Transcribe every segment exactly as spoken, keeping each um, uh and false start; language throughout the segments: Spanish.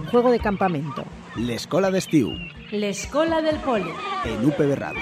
Juego de campamento. L'escola d'estiu. L'escola del poli. En U P B Ràdio.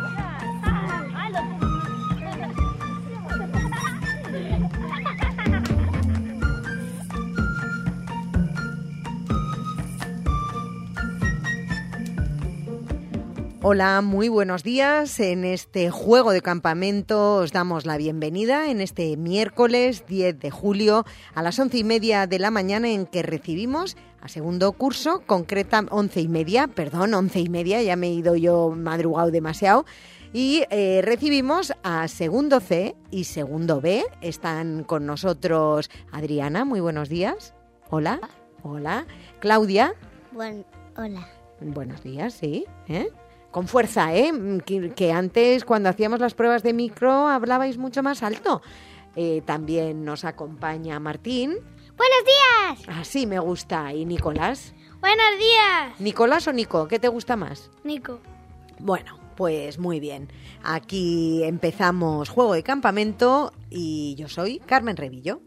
Hola, muy buenos días. En este juego de campamento os damos la bienvenida en este miércoles diez de julio a las once y media de la mañana, en que recibimos a segundo curso, concreta once y media, perdón, once y media, ya me he ido yo madrugado demasiado, y eh, recibimos a segundo C y segundo B. Están con nosotros Adriana, muy buenos días. Hola, hola. Claudia. Bueno, hola. Buenos días, sí, ¿eh? Con fuerza, ¿eh? Que, que antes, cuando hacíamos las pruebas de micro, hablabais mucho más alto. Eh, también nos acompaña Martín. ¡Buenos días! Así me gusta. ¿Y Nicolás? ¡Buenos días! ¿Nicolás o Nico? ¿Qué te gusta más? Nico. Bueno, pues muy bien. Aquí empezamos Juego de Campamento y yo soy Carmen Revillo.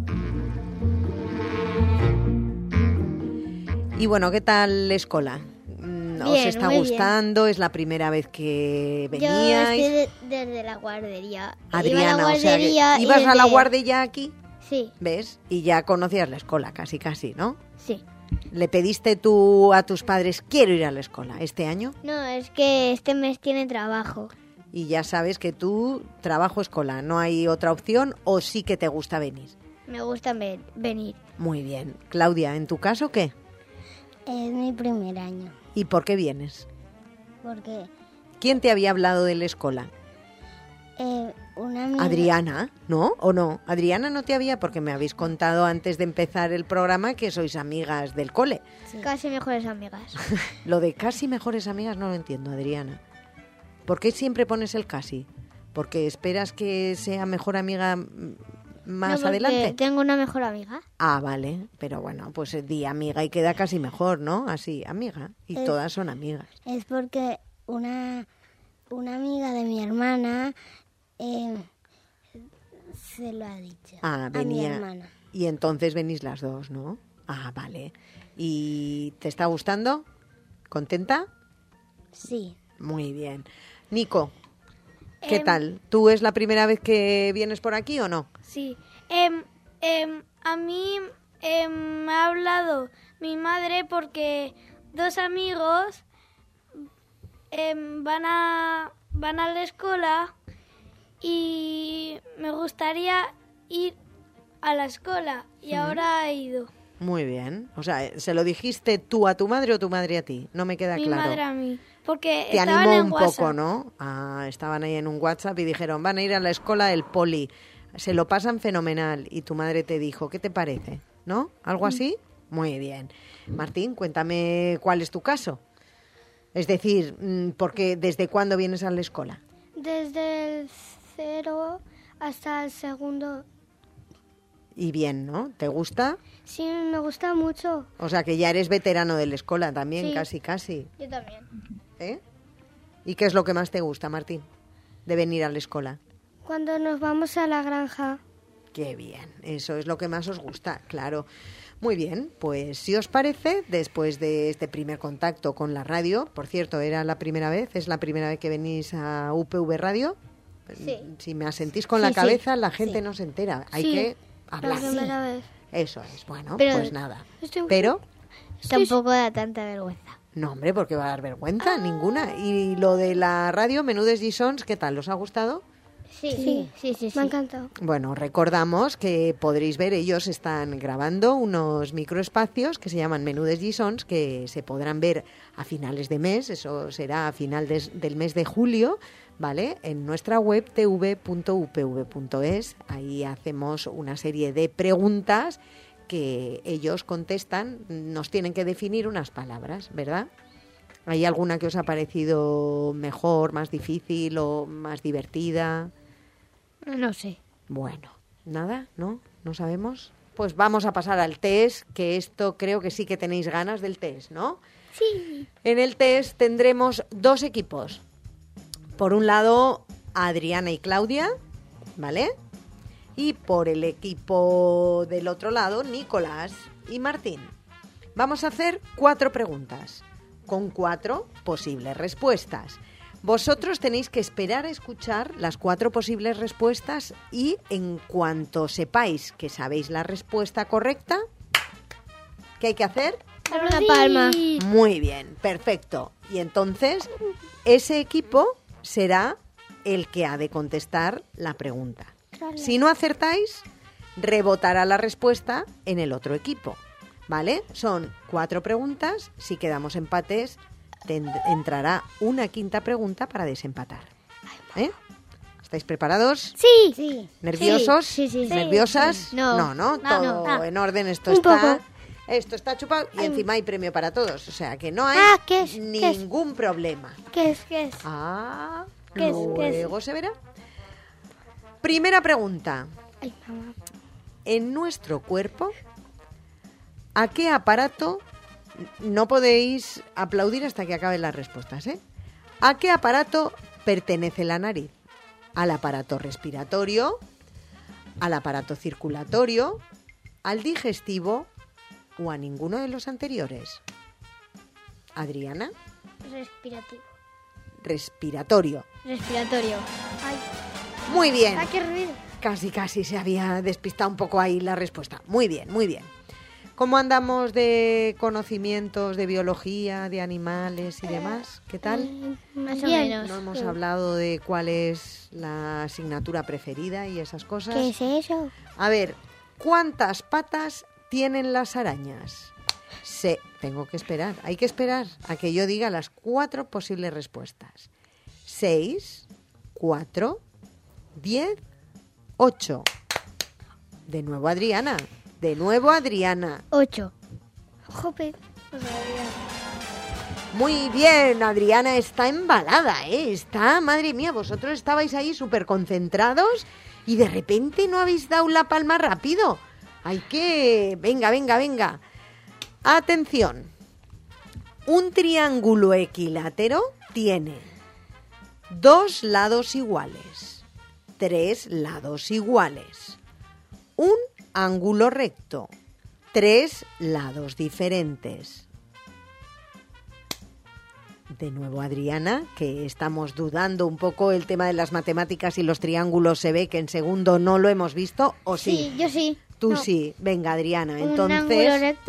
Y bueno, ¿qué tal la escuela? ¿Os Bien, está muy gustando? Bien. ¿Es la primera vez que veníais? Yo estoy de, desde la guardería. Adriana, Iba a la guardería, o sea, ¿ibas desde... a la guardería aquí? Sí. ¿Ves? Y ya conocías la escuela, casi, casi, ¿no? Sí. ¿Le pediste tú a tus padres, quiero ir a la escuela este año? No, es que este mes tiene trabajo. Y ya sabes que tú, trabajo escolar, ¿no hay otra opción o sí que te gusta venir? Me gusta ven- venir. Muy bien. Claudia, ¿en tu caso qué? Es mi primer año. ¿Y por qué vienes? Porque ¿Quién te había hablado de la escuela? eh, una amiga... Adriana, ¿no? ¿O no? Adriana no te había, porque me habéis contado antes de empezar el programa que sois amigas del cole. Sí. Casi mejores amigas. Lo de casi mejores amigas no lo entiendo, Adriana. ¿Por qué siempre pones el casi? ¿Porque esperas que sea mejor amiga más no, adelante? Tengo una mejor amiga. Ah, vale. Pero bueno, pues di amiga y queda casi mejor, ¿no? Así, amiga. Y es, todas son amigas. Es porque una, una amiga de mi hermana eh, se lo ha dicho Ah, a venía. mi hermana. Y entonces venís las dos, ¿no? Ah, vale. ¿Y te está gustando? ¿Contenta? Sí. Muy bien. Nico, ¿qué Em, tal? ¿Tú es la primera vez que vienes por aquí o no? Sí. Em, em, a mí em, me ha hablado mi madre porque dos amigos em, van a van a la escuela y me gustaría ir a la escuela y Mm. ahora he ido. Muy bien. O sea, ¿se lo dijiste tú a tu madre o tu madre a ti? No me queda Mi claro. madre a mí. Porque Te estaban animó en un WhatsApp. poco, ¿no? Ah, estaban ahí en un WhatsApp y dijeron, van a ir a la escuela del poli. Se lo pasan fenomenal. Y tu madre te dijo, ¿qué te parece? ¿No? ¿Algo así? Muy bien. Martín, cuéntame cuál es tu caso. Es decir, ¿por qué, desde cuándo vienes a la escuela? Desde el cero hasta el segundo. Y bien, ¿no? ¿Te gusta? Sí, me gusta mucho. O sea, que ya eres veterano de la escuela también, Sí. casi, casi. Yo también. ¿Eh? ¿Y qué es lo que más te gusta, Martín, de venir a la escuela? Cuando nos vamos a la granja. Qué bien, eso es lo que más os gusta, claro. Muy bien, pues si os parece, después de este primer contacto con la radio, por cierto, ¿era la primera vez? ¿Es la primera vez que venís a U P V Radio? Sí. Si me asentís con Sí, la sí, cabeza, la gente sí. no se entera. Hay Sí, que hablar. La primera vez. Eso es, bueno, Pero- pues nada. Estoy- Pero, Tampoco da tanta vergüenza. no hombre, porque va a dar vergüenza, ninguna. Y lo de la radio, Menudes Lliçons, ¿qué tal? ¿Os ha gustado? Sí, sí, sí, sí. Me ha encantado. Bueno, recordamos que podréis ver, ellos están grabando unos microespacios que se llaman Menudes Lliçons, que se podrán ver a finales de mes, eso será a final des- del mes de julio, ¿vale? En nuestra web t v punto u p v punto es, ahí hacemos una serie de preguntas que ellos contestan, nos tienen que definir unas palabras, ¿verdad? ¿Hay alguna que os ha parecido mejor, más difícil o más divertida? No sé. Bueno, nada, ¿no? ¿No sabemos? Pues vamos a pasar al test, que esto creo que sí que tenéis ganas del test, ¿no? Sí. En el test tendremos dos equipos. Por un lado, Adriana y Claudia, ¿vale? Y por el equipo del otro lado, Nicolás y Martín. Vamos a hacer cuatro preguntas con cuatro posibles respuestas. Vosotros tenéis que esperar a escuchar las cuatro posibles respuestas y en cuanto sepáis que sabéis la respuesta correcta, ¿qué hay que hacer? Dar una palma. Muy bien, perfecto. Y entonces ese equipo será el que ha de contestar la pregunta. Si no acertáis, rebotará la respuesta en el otro equipo, ¿vale? Son cuatro preguntas. Si quedamos empates, ten- entrará una quinta pregunta para desempatar. ¿Eh? ¿Estáis preparados? Sí. Sí. ¿Nerviosos? Sí, sí, sí. ¿Nerviosas? Sí. No. no, no, No, todo no. en orden. Esto Un está, poco. esto está chupado y encima hay premio para todos. O sea que no hay Ah, ¿qué es? ¿Qué es? ningún problema. ¿Qué es? ¿Qué es? Ah, ¿Qué es? luego se verá. Primera pregunta. Ay, mamá. En nuestro cuerpo, ¿a qué aparato? No podéis aplaudir hasta que acaben las respuestas, ¿eh? ¿A qué aparato pertenece la nariz? ¿Al aparato respiratorio? ¿Al aparato circulatorio? ¿Al digestivo? ¿O a ninguno de los anteriores? Adriana, Respirativo. respiratorio. Respiratorio. Ay, Muy bien. ah, qué ruido. Casi, casi se había despistado un poco ahí la respuesta. Muy bien, muy bien. ¿Cómo andamos de conocimientos de biología, de animales y demás? ¿Qué tal? Eh, Más o Bien. menos. No hemos hablado de cuál es la asignatura preferida y esas cosas. ¿Qué es eso? A ver, ¿cuántas patas tienen las arañas? Se... Tengo que esperar, hay que esperar a que yo diga las cuatro posibles respuestas. Seis, cuatro, diez, ocho. De nuevo Adriana, de nuevo Adriana. Ocho. Jope. Muy bien, Adriana está embalada, ¿eh? Está, madre mía, vosotros estabais ahí súper concentrados y de repente no habéis dado la palma rápido. Hay que... Venga, venga, venga. Atención. Un triángulo equilátero tiene dos lados iguales, tres lados iguales, un ángulo recto, tres lados diferentes. De nuevo, Adriana, que estamos dudando un poco el tema de las matemáticas y los triángulos. Se ve que en segundo no lo hemos visto, ¿o sí? Sí, yo sí. Tú No. sí. Venga, Adriana, ¿Un entonces... ángulo recto?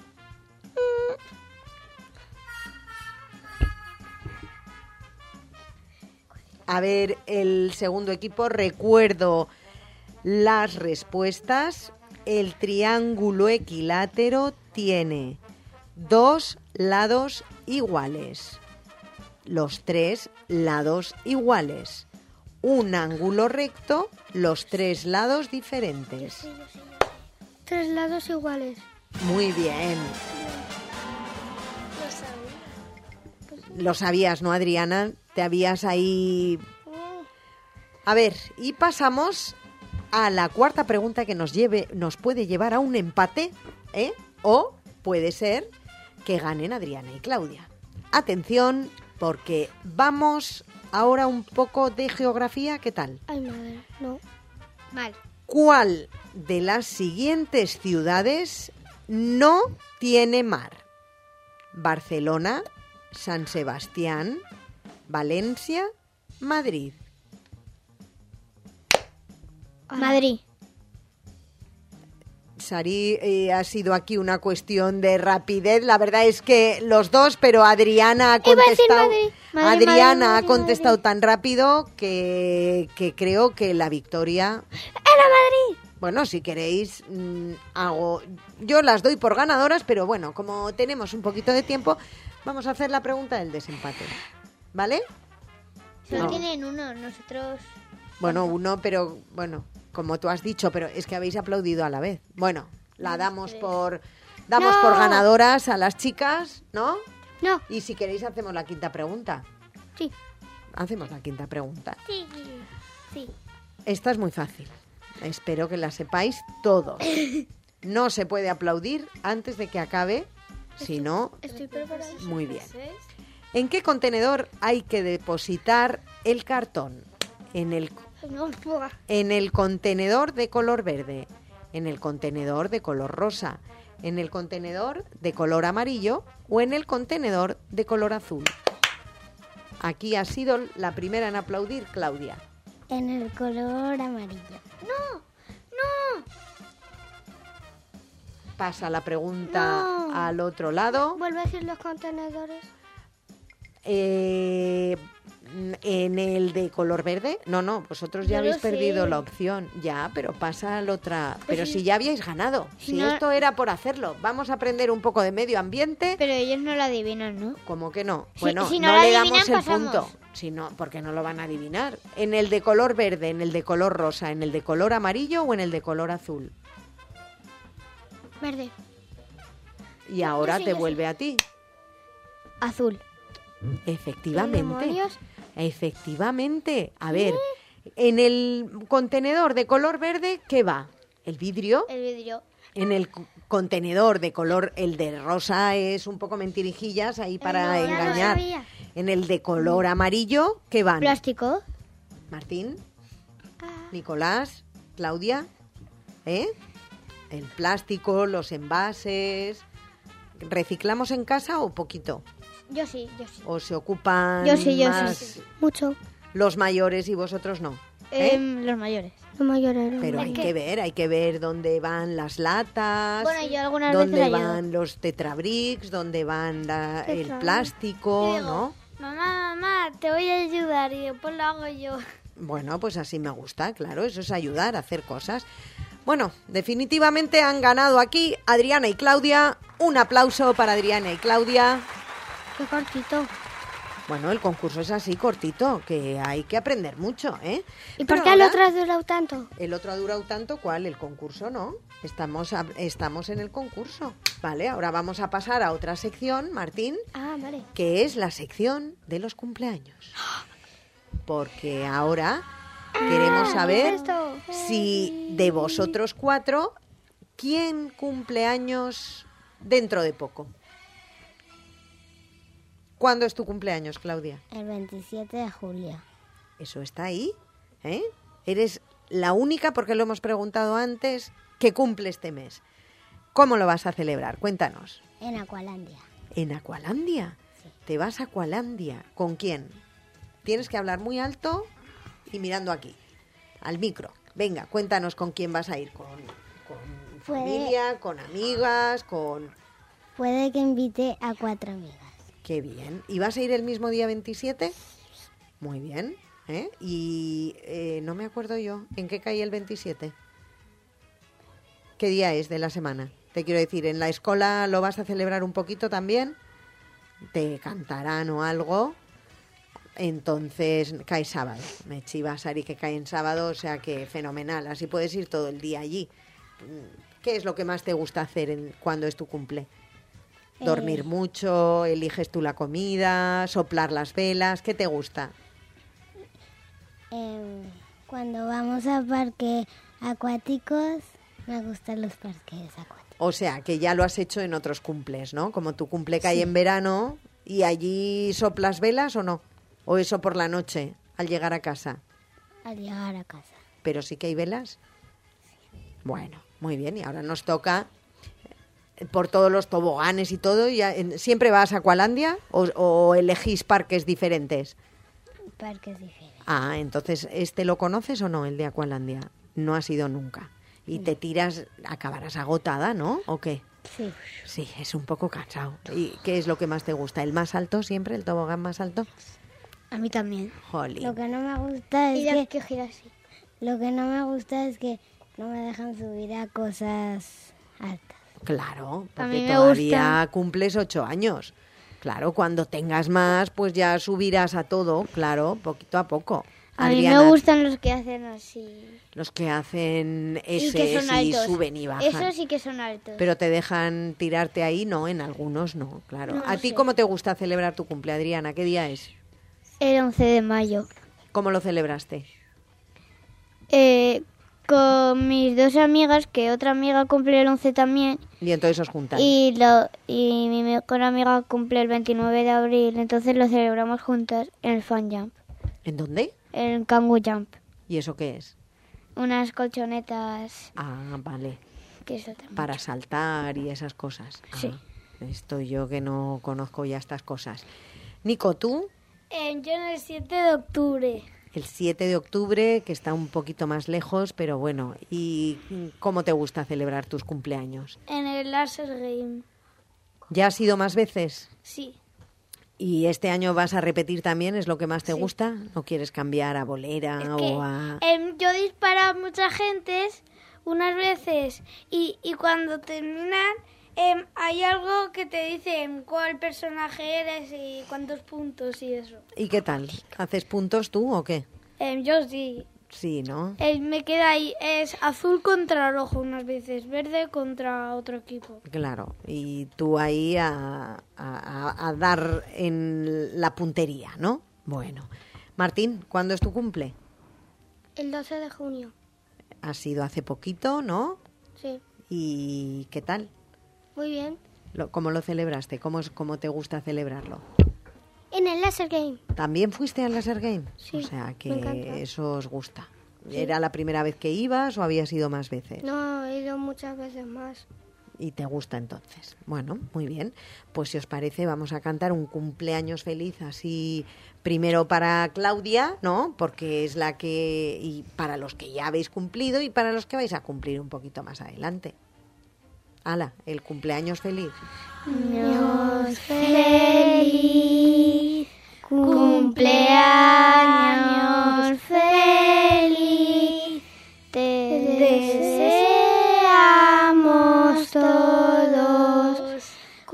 A ver, el segundo equipo, recuerdo las respuestas. El triángulo equilátero tiene dos lados iguales, los tres lados iguales, un ángulo recto, los tres lados diferentes. Tres lados iguales. Muy bien. Lo sabías, ¿no, Adriana? Te habías ahí... A ver, y pasamos a la cuarta pregunta que nos lleve, nos puede llevar a un empate, ¿eh? O puede ser que ganen Adriana y Claudia. Atención, porque vamos ahora un poco de geografía. ¿Qué tal? Ay, madre, no. Mal. ¿Cuál de las siguientes ciudades no tiene mar? Barcelona, San Sebastián, Valencia, Madrid. Madrid. Sari, eh, ha sido aquí una cuestión de rapidez. La verdad es que los dos, pero Adriana ha Iba a decir contestado. Madrid. Madrid, Adriana Madrid, ha Madrid, contestado Madrid. tan rápido que, que creo que la victoria. ¡Era Madrid! Bueno, si queréis, mmm, hago. Yo las doy por ganadoras, pero bueno, como tenemos un poquito de tiempo, vamos a hacer la pregunta del desempate. ¿Vale? Solo No. tienen uno, nosotros... Bueno, uno, pero bueno, como tú has dicho, pero es que habéis aplaudido a la vez. Bueno, la damos por damos No. por ganadoras a las chicas, ¿no? No. Y si queréis hacemos la quinta pregunta. Sí. Hacemos la quinta pregunta. Sí. Sí. Esta es muy fácil. Espero que la sepáis todos. No se puede aplaudir antes de que acabe, si no, Estoy preparada. muy bien. ¿En qué contenedor hay que depositar el cartón? En el No, buah. en el contenedor de color verde, en el contenedor de color rosa, ¿En el contenedor de color amarillo o en el contenedor de color azul? Aquí ha sido la primera en aplaudir, Claudia. En el color amarillo. ¡No! ¡No! Pasa la pregunta No. al otro lado. Vuelve a decir los contenedores. Eh, en el de color verde. No, no, vosotros ya Yo habéis lo sé. perdido la opción. Ya, pero pasa al otra. Pero si- si ya habíais ganado. Si no- esto era por hacerlo. Vamos a aprender un poco de medio ambiente. Pero ellos no lo adivinan, ¿no? ¿Cómo que no? Si- Bueno, si no no, lo le adivinan, damos el pasamos. punto. Si no, porque no lo van a adivinar. ¿En el de color verde, en el de color rosa, en el de color amarillo o en el de color azul? Verde. Y ahora sí, te yo sí. vuelve a ti. Azul. Efectivamente. demonios? Efectivamente. A ver, en el contenedor de color verde, ¿qué va? El vidrio. El vidrio. En el co- contenedor de color, el de rosa es un poco mentirijillas ahí para no, ya lo engañar. sabía. En el de color amarillo, ¿qué van? Plástico. Martín, Ah. Nicolás, Claudia, ¿eh? El plástico, los envases. ¿Reciclamos en casa o poquito? Yo sí, yo sí. ¿O se ocupan Yo sí, yo sí, más sí, Mucho. los mayores y vosotros no? ¿Eh? Em, los mayores. Los mayores. Pero hay que ver, hay que ver dónde van las latas, Bueno, yo algunas dónde veces ayudo. van los tetrabricks, dónde van la- el Tetra- plástico, Digo, ¿no? Mamá, mamá, te voy a ayudar y después lo hago yo. Bueno, pues así me gusta, claro, eso es ayudar a hacer cosas. Bueno, definitivamente han ganado aquí Adriana y Claudia. Un aplauso para Adriana y Claudia. Qué cortito. Bueno, el concurso es así, cortito, que hay que aprender mucho, ¿eh? ¿Y por Pero qué el ahora- otro ha durado tanto? El otro ha durado tanto, ¿cuál? El concurso, ¿no? Estamos, a- estamos en el concurso. Vale, ahora vamos a pasar a otra sección, Martín, Ah, vale. que es la sección de los cumpleaños. Porque ahora queremos saber ¿qué es esto? si de vosotros cuatro, ¿quién cumple años dentro de poco? ¿Cuándo es tu cumpleaños, Claudia? El veintisiete de julio. Eso está ahí, ¿eh? Eres la única, porque lo hemos preguntado antes, que cumple este mes. ¿Cómo lo vas a celebrar? Cuéntanos. En Aqualandia. ¿En Aqualandia? ¿Te vas a Aqualandia? ¿Con quién? Tienes que hablar muy alto y mirando aquí, al micro. Venga, cuéntanos con quién vas a ir. ¿Con, con Puede- familia, con amigas, con...? Puede que invite a cuatro amigas. Qué bien. ¿Y vas a ir el mismo día veintisiete? Muy bien. ¿eh? Y eh, no me acuerdo yo, ¿en qué cae el veintisiete? ¿Qué día es de la semana? Te quiero decir, ¿en la escuela lo vas a celebrar un poquito también? ¿Te cantarán o algo? Entonces cae sábado. Me chivas, Ari, que cae en sábado, o sea que fenomenal. Así puedes ir todo el día allí. ¿Qué es lo que más te gusta hacer en, cuando es tu cumple? Dormir Eh. mucho, eliges tú la comida, soplar las velas, ¿qué te gusta? Em, cuando vamos a parques acuáticos, me gustan los parques acuáticos. O sea, que ya lo has hecho en otros cumples, ¿no? Como tu cumple cae en verano y allí soplas velas o no. O eso por la noche, al llegar a casa. Al llegar a casa. Pero sí que hay velas. Bueno, muy bien. Y ahora nos toca eh, por todos los toboganes y todo. Ya, en- ¿siempre vas a Aqualandia o, o elegís parques diferentes? Parques diferentes. Ah, entonces, ¿este lo conoces o no, el de Aqualandia? No has ido nunca. Y te tiras, acabarás agotada, ¿no? ¿O qué? Sí. Sí, es un poco cansado. ¿Y qué es lo que más te gusta? ¿El más alto siempre? ¿El tobogán más alto? A mí también. Jolín. Lo que no me gusta Y es ya que, que gira así. lo que no me gusta es que no me dejan subir a cosas altas. Claro, A porque mí me todavía gusta. cumples ocho años. Claro, cuando tengas más, pues ya subirás a todo, claro, poquito a poco. A mí Adriana, me gustan los que hacen así. los que hacen Y ese que son y altos. suben y bajan. Esos sí que son altos. Pero te dejan tirarte ahí, no, en algunos no, claro. No ¿A ti sé. cómo te gusta celebrar tu cumple, Adriana? ¿Qué día es? El once de mayo. ¿Cómo lo celebraste? Eh, con mis dos amigas, que otra amiga cumple el once también. Y entonces os juntáis. Y, lo, y mi mejor amiga cumple el veintinueve de abril. Entonces lo celebramos juntas en el Fan Jump. ¿En dónde? En el Kangoo Jump. ¿Y eso qué es? Unas colchonetas. Ah, vale. que salta mucho. Para saltar y esas cosas. Sí. Ah, estoy yo que no conozco ya estas cosas. Nico, ¿tú? Eh, yo en el siete de octubre. El siete de octubre, que está un poquito más lejos, pero bueno. ¿Y cómo te gusta celebrar tus cumpleaños? En el Laser Game. ¿Ya has ido más veces? Sí. ¿Y este año vas a repetir también? ¿Es lo que más te Sí. gusta? ¿No quieres cambiar a bolera Es que o a...? em, yo disparo a mucha gente unas veces y, y cuando terminan em, hay algo que te dicen cuál personaje eres y cuántos puntos y eso. ¿Y qué tal? ¿Haces puntos tú o qué? Em, yo sí. Sí, ¿no? Em, me queda ahí, es azul contra rojo unas veces, verde contra otro equipo. Claro. Y tú ahí a, a- a dar en la puntería, ¿no? Bueno. Martín, ¿cuándo es tu cumple? El doce de junio. Ha sido hace poquito, ¿no? Sí. ¿Y qué tal? Muy bien. Lo- ¿Cómo lo celebraste? ¿Cómo, es- cómo te gusta celebrarlo? En el Laser Game. ¿También fuiste al Laser Game? Sí, O sea, me que encanta. eso os gusta. ¿Era la primera vez que ibas o habías ido más veces? No, he ido muchas veces más. Y te gusta entonces. Bueno, muy bien. Pues si os parece, vamos a cantar un cumpleaños feliz así primero para Claudia, ¿no? Porque es la que... y para los que ya habéis cumplido y para los que vais a cumplir un poquito más adelante. Hala, el cumpleaños feliz. Años feliz, cumpleaños feliz, te deseamos todos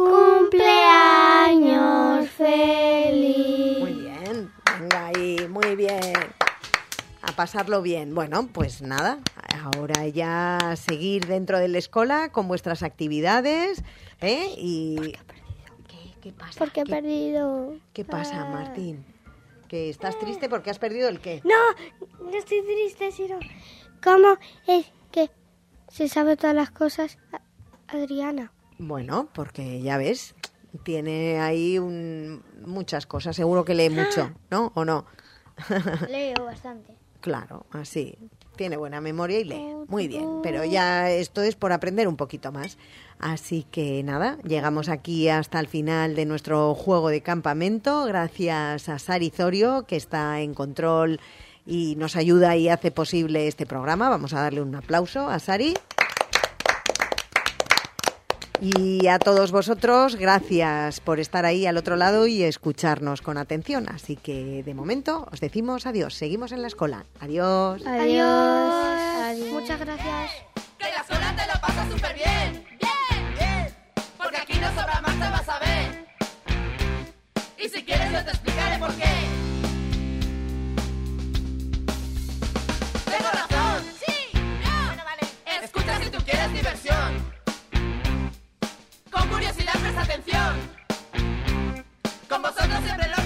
cumpleaños feliz. Muy bien, venga ahí, muy bien. A pasarlo bien. Bueno, pues nada, ahora ya seguir dentro de la escuela con vuestras actividades, ¿eh? Y... ¿Qué, qué pasa? Porque he ¿Qué, perdido. qué pasa, Ah. Martín? ¿Que estás triste porque has perdido el qué? No, no estoy triste, sino ¿cómo es que se sabe todas las cosas a- Adriana? Bueno, porque ya ves, tiene ahí un- muchas cosas, seguro que lee mucho, ¿no? ¿O no? Leo bastante. Claro, así. Tiene buena memoria y lee. Muy bien, pero ya esto es por aprender un poquito más. Así que nada, llegamos aquí hasta el final de nuestro juego de campamento. Gracias a Sari Zorio, que está en control y nos ayuda y hace posible este programa. Vamos a darle un aplauso a Sari. Y a todos vosotros, gracias por estar ahí al otro lado y escucharnos con atención. Así que, de momento, os decimos adiós. Seguimos en la escuela. Adiós. Adiós. Muchas gracias. Que la escuela te lo pasa súper bien. Bien, bien. Porque aquí no sobra más, te vas a ver. Y si quieres yo te explicaré por qué. Tengo razón. Sí, no. Bueno, vale. Escucha si tú quieres diversión. Con curiosidad presta atención. Con vosotros siempre lo